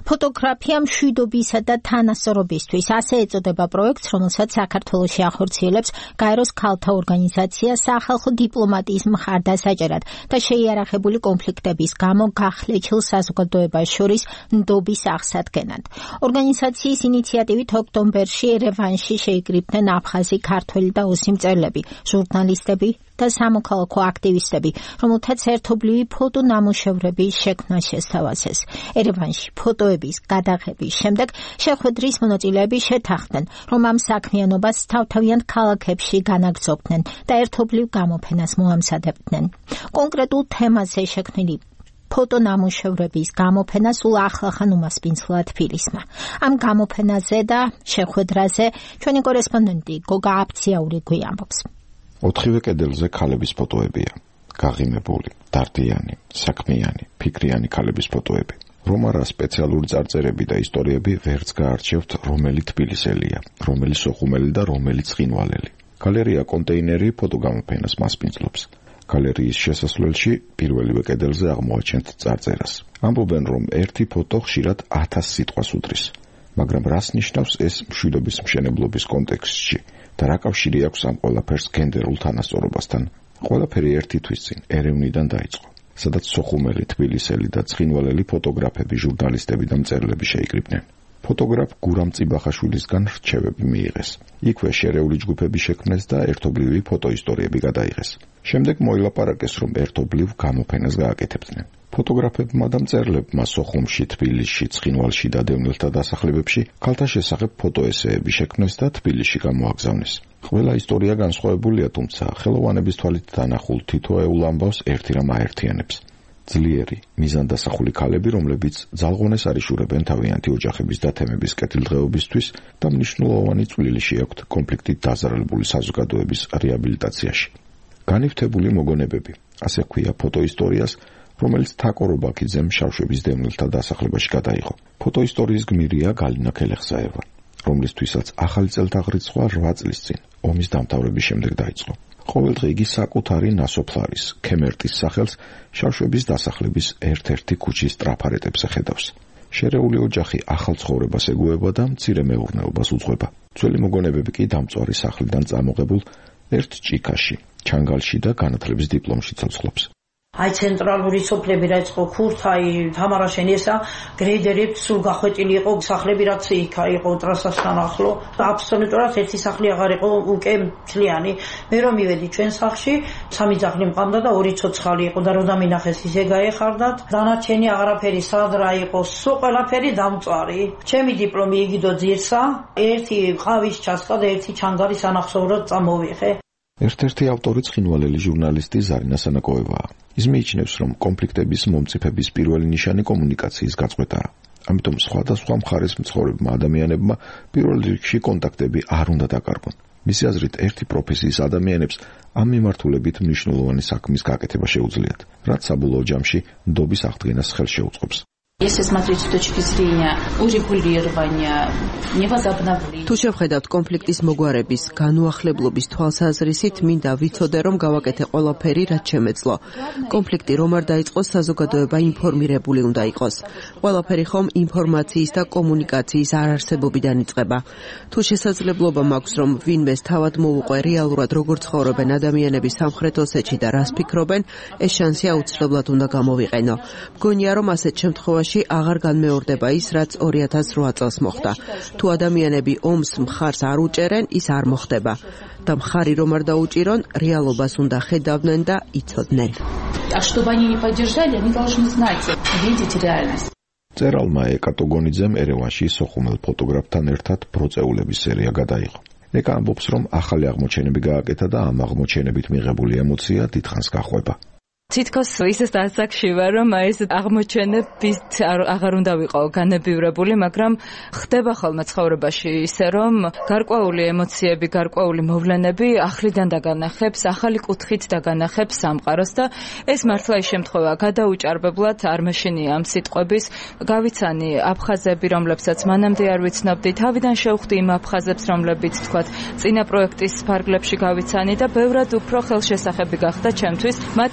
ფოტოგრაფია მშვიდობისა და თანასწორობისთვის ასე ეწოდება პროექტს, რომელსაც საქართველოში ახორციელებს გაეროს ქალთა ორგანიზაცია სახალხო დიპლომატიის მხარდასაჭერად და შეიარაღებული კონფლიქტების გამო გახლეჩილ საზოგადოებას შორის ნდობის აღსადგენად. ორგანიზაციის ინიციატივით ოქტომბერში ერევანში შეიკრიბნენ აფხაზი, ქართველი და ოსი მწერლები, ჟურნალისტები და სამოქალაქო აქტივისტები, რომელთაც ერთობლივი ფოტონამუშევრების შექმნა შესთავაზეს. ერევანში ფოტოების გადაღების შემდეგ შეხვედრის მონაწილეები შეთანხმდნენ, რომ ამ საქმიანობას თავთავიანთ ქალაქებში განაგრძობდნენ და ერთობლივ გამოფენას მოამზადებდნენ. კონკრეტულ თემაზე შექმნილი ფოტონამუშევრების გამოფენა სულ ახლახან უმასპინძლა თბილისმა. ამ გამოფენაზე და შეხვედრაზე ჩვენი კორესპონდენტი გოგა აფციაური გვიამბობს. ოთხივე კედელზე ქალების ფოტოებია. გაღიმებული, დარდიანი, საქმიანი, ფიქრიანი ქალების ფოტოები. რომ არა სპეციალური წარწერები და ისტორიები ვერც გაარჩევთ, რომელი თბილისელია, რომელი სოხუმელი და რომელი ცხინვალელი. გალერეა კონტეინერი ფოტოგამოფენას მასპინძლობს. გალერეის შესასვლელში პირველივე კედელზე აღმოაჩენთ წარწერას. ამბობენ, რომ ერთი ფოტო ხშირად 1000 სიტყვას უდრის. მაგრამ რას ნიშნავს ეს მშვიდობის მშენებლობის კონტექსტში და რა კავშირი აქვს ამ ყველაფერს გენდერულ თანასწორობასთან? ყველაფერი ერთი თვის წინ ერევნიდან დაიწყო, სადაც სოხუმელი, თბილისელი და ცხინვალელი ფოტოგრაფები, ჟურნალისტები და მწერლები შეიკრიბნენ. ფოტოგრაფ გურამ წიბახაშვილისგან რჩევები მიიღეს. იქვე შერეული ჯგუფები შექმნეს და ერთობლივი ფოტოისტორიები გადაიღეს. შემდეგ მოილაპარაკეს, რომ ერთობლივ გამოფენას გააკეთებდნენ. ფოტოგრაფებმა და მწერლებმა სოხუმში, თბილისში, ცხინვალში და დევნილთა დასახლებებში ქალთა შესახებ ფოტოესეები შექმნეს და თბილისში გამოაგზავნეს. ყველა ისტორია განსხვავებულია, თუმცა ხელოვანების თვალით დანახულ თითოეულ ამბავს ერთი რამ აერთიანებს. ძლიერი, მიზანდასახული ქალები, რომლებიც ძალღონეს არიშურებენ თავიანთი ოჯახების და თემების კეთილდღეობისთვის და მნიშვნელოვანი წვლილი შეაქვთ კონფლიქტით დაზარალებული საზოგადოების რეაბილიტაციაში. განივთებული მოგონებები, ასე ქვია ფოტოისტორიას, რომელიც თაკო რობაქიძემ შავშების დევნილთა დასახლებაში გადაიღო. ფოტოისტორიის გმირია გალინა ქელეხსაევა, რომლისთვისაც ახალი წელთაღრიცხვა 8 წლის წინ ომის დამთავრების შემდეგ დაიწყო. ყოველდღე იგი საკუთარი ნასოფლარის, ქემერტის სახელს შავშების დასახლების ერთ-ერთი ქუჩის ტრაფარეტებზე ხედავს. შერეული ოჯახი ახალ ცხოვრებას ეგუება და მცირე მეურნეობას უძღვება. ძველი მოგონებები კი დამწვარი სახლიდან წამოღებულ ერთ ჭიქაში, ჩანგალში და განათლების დიპლომში ცოცხლობს. აი ცენტრალური სოფლები რა იყო ქურთაი, თამარაშენი ესა გრეიდერით სულ გახვეტილი იყო სახლები რაც იქა იყო ტრასასთან ახლო. აბსოლუტურად ერთი სახლი აღარ იყო უკვე მთლიანი. მე რომ მივედი ჩვენ სახლში, 3 ძაღლი მყავდა და 2 ცოცხალი იყო და რო დამინახეს ისე გაეხარდათ. დანარჩენი აღარაფერი სად რა იყო, სულ ყველაფერი დამწვარი. ჩემი დიპლომი იგიდო ძირსა, ერთი ყავის ჩასკა და ერთი ჩანგალის ანახსოვრად წამოვიღე. ერთ-ერთი ავტორი ცხინვალელი ჟურნალისტი ზარინა სანაკოევაა. ის მიიჩნევს, რომ კონფლიქტების მომწიფების პირველი ნიშანი კომუნიკაციის გაწყვეტაა. ამიტომ სხვადასხვა მხარეს მცხოვრებმა ადამიანებმა პირველ რიგში კონტაქტები არ უნდა დაკარგონ. მისი აზრით, ერთი პროფესიის ადამიანებს ამ მიმართულებით მნიშვნელოვანი საქმის გაკეთება შეუძლიათ, რაც საბოლოო ჯამში ნდობის აღდგენას ხელს შეუწყობს. Если смотреть с точки зрения урегулирования, невозобновления. თუ შევხედავთ კონფლიქტის მოგვარების, განუახლებლობის თვალსაზრისით, მინდა ვიცოდე, რომ გავაკეთე ყველაფერი, რაც შემეძლო. კონფლიქტი რომ არ დაიწყოს, საზოგადოება ინფორმირებული უნდა იყოს. ყველაფერი ხომ ინფორმაციის და კომუნიკაციის არარსებობიდან იწყება. თუ შესაძლებლობა მაქვს, რომ ვინმეს თავად მოუყვე რეალურად როგორ ცხოვრობენ ადამიანები სამხრეთ ოსეთში და რას ფიქრობენ, ეს შანსი აუცილებლად უნდა გამოვიყენო. მგონია, რომ ასეთ შემთხვევაში აღარ განმეორდება ის, რაც 2008 წელს მოხდა. თუ ადამიანები ომს მხარს არ უჭერენ, ის არ მოხდება. და მხარი რომ არ დაუჭირონ, რეალობას უნდა ხედავდნენ და იცოდნენ. А чтобы они не поддержали, они должны знать, видеть реальность. წერალმა ეკატოგონიძემ ერევანში სოხუმელ ფოტოგრაფთან ერთად პროწეულების სერია გადაიღო. ეკა ამბობს, რომ ახალი აღმოჩენები გააკეთა და ამ აღმოჩენებით მიღებული ემოცია დიდხანს გახვება. თითქოს ისე დასაკში ვარ, რომ ეს აღმოჩენებით აღარ უნდა ვიყო განებივრებული, მაგრამ ხდება ხოლმე ცხოვრებაში ისე, რომ გარკვეული ემოციები, გარკვეული მოვლენები ახლიდან დაგანახებს, ახალი კუთხით დაგანახებს სამყაროს და ეს მართლა ის შემთხვევა გადაუჭარბებლად არ მეშინია ამ სიტყვების. გავიცანი აფხაზები, რომლებსაც მანამდე არ ვიცნობდი, თავიდან შევხვდი იმ აფხაზებს, რომლებიც თქვათ წინა პროექტის ფარგლებში გავიცანი და ბევრად უფრო ხელშესახები გახდა ჩემთვის მათი ამბები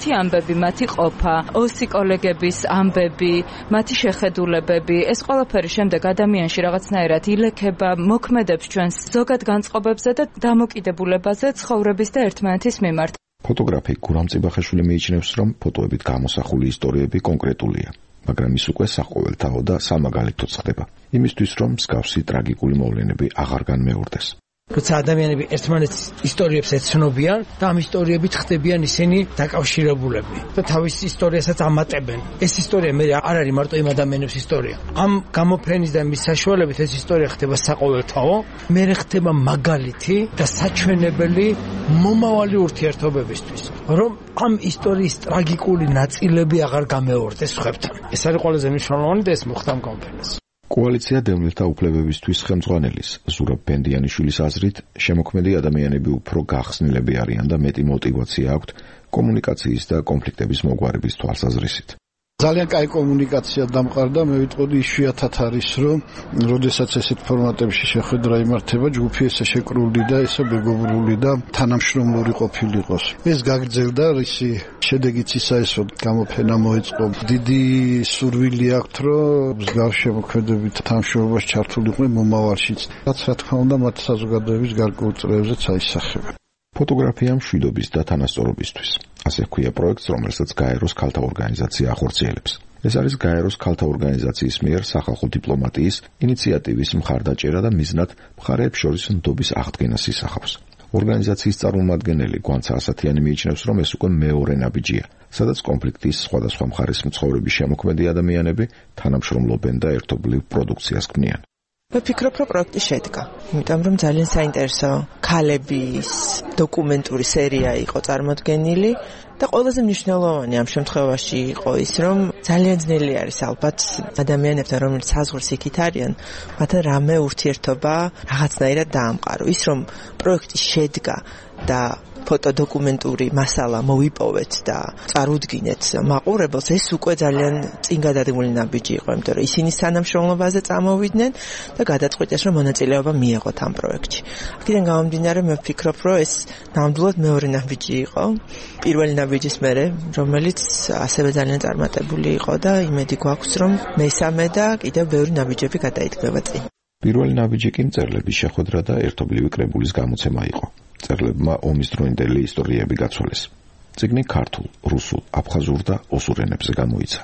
მიღწევები, მათი ყოფა, ოსი კოლეგების ამბები, მათი შეხედულებები, ეს ყველაფერი შემდეგ ადამიანში რაღაცნაირად ილექება, მოქმედებს ჩვენს ზოგად განწყობებზე და დამოკიდებულებაზე ცხოვრების და ერთმანეთის მიმართ. ფოტოგრაფი გურამ წიბახაშვილი მიიჩნევს, რომ ფოტოებით გამოსახული ისტორიები კონკრეტულია, მაგრამ ის უკვე საყოველთაო და სამაგალითოდ ხდება, იმისთვის რომ მსგავსი ტრაგიკული მოვლენები აღარ განმეორდეს. როცა ადამიანები ერთმანეთის ისტორიებს ეცნობიან და ამ ისტორიებით ხდებიან ისინი დაკავშირებულები და თავის ისტორიასაც ამატებენ. ეს ისტორია მე არ არის მარტო იმ ადამიანების ისტორია. ამ გამოფენის და მის საშუალებით ეს ისტორია ხდება საყოველთაო, მე ხდება მაგალითი და საჩვენებელი მომავალი ურთიერთობებისთვის, რომ ამ ისტორიის ტრაგიკული ნაწილები აღარ გამეორდეს სხვებთან. ეს არის ყველაზე მნიშვნელოვანი და ეს მოხდა ამ კონფერენციაში. კოალიცია დევნილთა უფლებებისთვის ხელმძღვანელის ზურაბ ბენდიანიშვილის აზრით, შემოქმედი ადამიანები უფრო გახსნილები არიან და მეტი мотиваცია აქვთ კომუნიკაციის და კონფლიქტების მოგვარების თვალსაზრისით. ძალიან კაი კომუნიკაცია დამყარდა, მე ვიტყოდი იშვიათად არის, რომ როდესაც ესეთ ფორმატებში შეხვედრა იმართება, ჯგუფი ესე შეკრული და ესე მეგობრული და თანამშრომლური ყოფილიყოს. ეს გაგრძელდა, რისი შედეგიც ისა ესო გამოფენა მოეწყო. დიდი სურვილი აქვს, რომ მსგავს შემოქმედებით თანამშრომლობაში ჩართულიყვნენ მომავალშიც. რაც რა თქმა უნდა, მათ საზოგადოების გარკვეულ წრეებზეც აისახება. ფოტოგრაფია მშვიდობის და თანასწორობისთვის. ასე ჰქვია პროექტს, რომელსაც გაეროს ქალთა ორგანიზაცია ახორციელებს. ეს არის გაეროს ქალთა ორგანიზაციის მიერ სახალხო დიპლომატიის ინიციატივის მხარდაჭერა და მიზნად მხარეებს შორის ნდობის აღდგენას ისახავს. ორგანიზაციის წარმომადგენელი გვანცა ასათიანი მიიჩნევს, რომ ეს უკვე მეორე ნაბიჯია, სადაც კონფლიქტის სხვადასხვა მხარის მცხოვრები შემოქმედი ადამიანები თანამშრომლობენ და ერთობლივ პროდუქციას ქმნიან. მე ვფიქრობ, რომ პროექტი შედგა, იმიტომ რომ ძალიან საინტერესო ქალების დოკუმენტური სერია იყო წარმოდგენილი და ყველაზე მნიშვნელოვანი ამ შემთხვევაში იყო ის, რომ ძალიან ძნელი არის ალბათ ადამიანებთან, რომლებიც საზღვრის იქით არიან, მათთან რამე ურთიერთობა რაღაცნაირად დაამყარო. ის რომ პროექტი შედგა და ფოტოდოკუმენტური მასალა მოვიპოვეთ და წარუდგინეთ მაყურებელს, ეს უკვე ძალიან წინ გადადგმული ნაბიჯი იყო, იმიტომ რომ ისინი თანამშრომლობაზე წამოვიდნენ და გადაწყვიტეს, რომ მონაწილეობა მიეღოთ ამ პროექტში. აქედან გამომდინარე, მე ვფიქრობ, რომ ეს ნამდვილად მეორე ნაბიჯი იყო, პირველი ნაბიჯის მერე, რომელიც ასევე ძალიან წარმატებული იყო და იმედი გვაქვს, რომ მესამე და კიდევ ბევრი ნაბიჯები გადაიდგება წინ. პირველი ნაბიჯი კი მწერლების შეხვედრა და ერთობლივი კრებულის გამოცემა იყო. მწერლებმა ომის დროინდელი ისტორიები გაცვალეს. წიგნი ქართულ, რუსულ, აფხაზურ და ოსურ ენებზე გამოიცა.